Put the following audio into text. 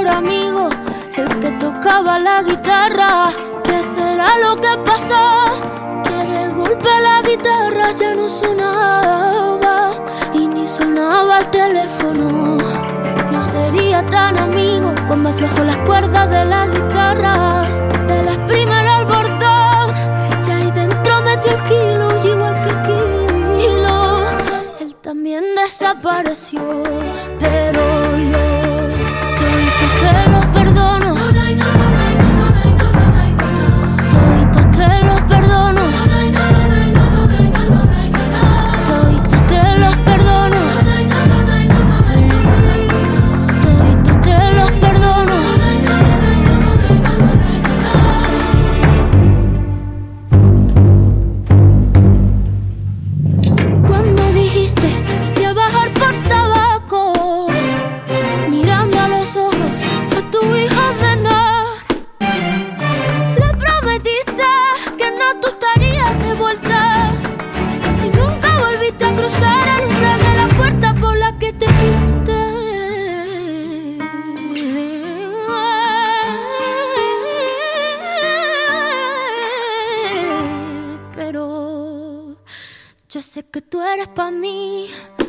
mejor amigo, el que tocaba la guitarra. ¿Qué será lo que pasó? Que de golpe la guitarra ya no sonaba y ni sonaba el teléfono. No sería tan amigo cuando aflojó las cuerdas de la guitarra. De las primeras al bordón, y ahí dentro metió el kilo, y igual que el kilo, él también desapareció. Pero yo toditos te los perdono, toditos te los perdono, toditos te los perdono, toditos te los perdono. Cuando dijiste voy a bajar por tabaco, mirando a los ojos a tu hijo menor, le prometiste que no tú estarías de vuelta y nunca volviste a cruzar el umbral de la puerta por la que te fuiste. Pero yo sé que tú eres pa' mí.